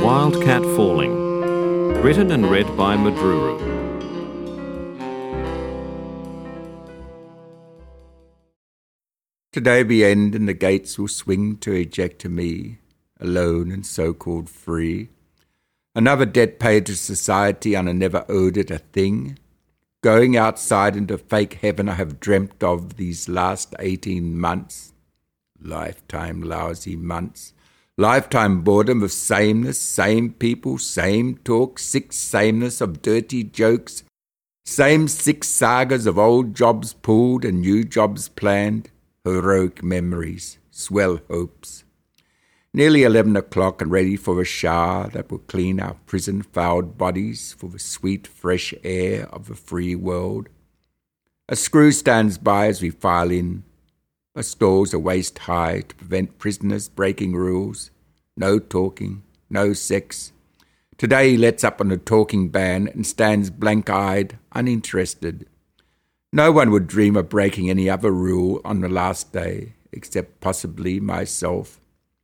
Wildcat Falling. Written and read by Madruru. Today be end and the gates will swing to eject me, alone and so-called free. Another debt paid to society and I never owed it a thing. Going outside into fake heaven I have dreamt of these last 18 months. Lifetime lousy months. Lifetime boredom of sameness, same people, same talk, sick sameness of dirty jokes, same 6 sagas of old jobs pulled and new jobs planned, heroic memories, swell hopes. Nearly 11 o'clock and ready for a shower that will clean our prison-fouled bodies for the sweet fresh air of the free world. A screw stands by as we file in. The stalls are waist high to prevent prisoners breaking rules. No talking, no sex. Today he lets up on a talking ban and stands blank-eyed, uninterested. No one would dream of breaking any other rule on the last day, except possibly myself.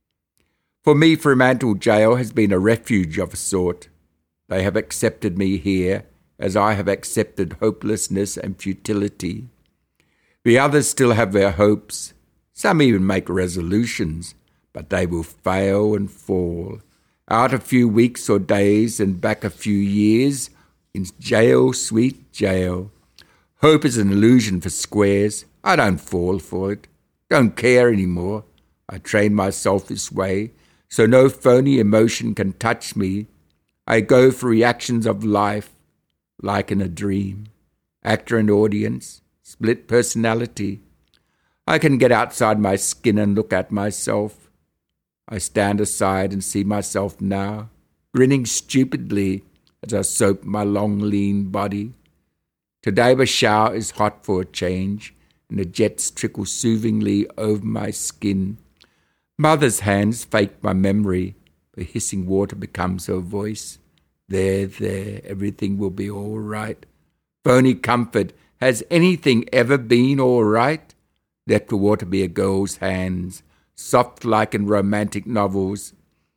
For me, Fremantle Jail has been a refuge of a sort. They have accepted me here, as I have accepted hopelessness and futility. The others still have their hopes. Some even make resolutions, but they will fail and fall. Out a few weeks or days and back a few years, in jail, sweet jail. Hope is an illusion for squares. I don't fall for it. Don't care anymore. I train myself this way, so no phony emotion can touch me. I go for reactions of life, like in a dream. Actor and audience, split personality. I can get outside my skin and look at myself. I stand aside and see myself now, grinning stupidly as I soap my long, lean body. Today the shower is hot for a change, and the jets trickle soothingly over my skin. Mother's hands fake my memory. The hissing water becomes her voice. There, everything will be all right. Phony comfort. Has anything ever been all right? Let the water be a girl's hands, soft like in romantic novels,